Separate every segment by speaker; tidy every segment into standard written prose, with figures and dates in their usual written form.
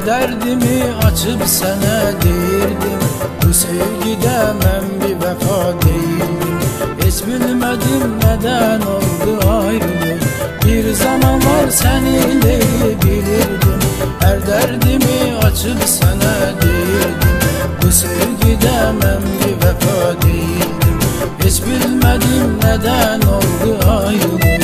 Speaker 1: derdimi açıp sana deyirdim. Bu sevgide mən bir vəfa deyildim. Heç bilmədim nədən oldu ayrılıq. Bir zamanlar səninlə bilirdim. Hər dərdimi açıp sana deyirdim. Bu sevgide mən bir vəfa deyildim. Heç bilmədim nədən oldu ayrılıq.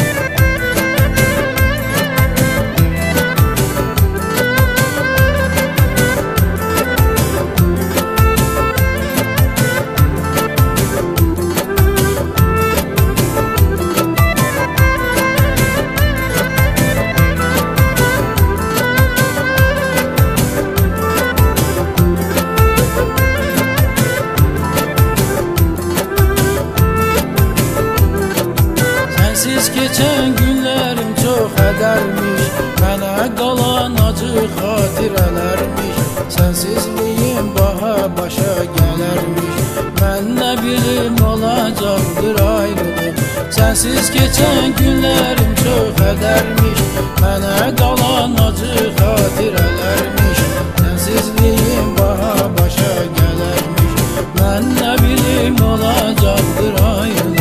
Speaker 1: Sensiz geçen günlerim çok edermiş. Mənə qalan acı xatirələrmiş. Sensizliğim baha başa gələrmiş. Mən nə bilim olacaqdır ayrılıq. Sensiz geçen günlerim çok edermiş. Mənə qalan acı xatirələrmiş. Sensizliğim baha başa gələrmiş. Mən nə bilim olacaqdır ayrılıq.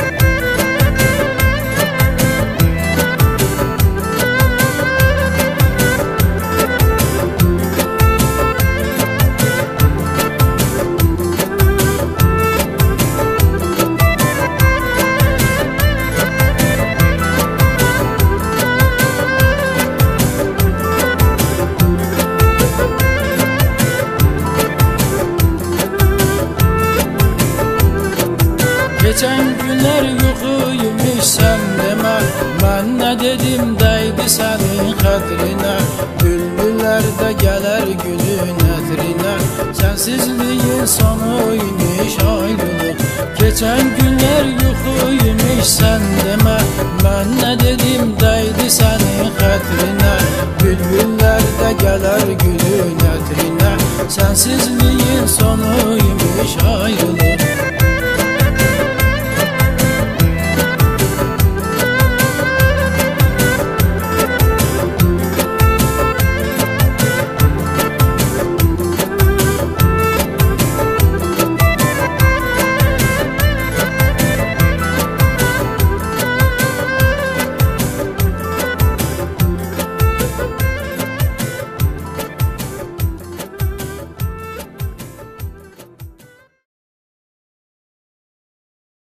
Speaker 1: Geçen günler yuxuymuş sən demə. Mən nə dedim dəydi sənin xətrinə. Bülbüllər də gələr gülün ətrinə. Sənsizliyin sonuymuş ayrılıq. Geçen günler yuxuymuş sən demə. Mən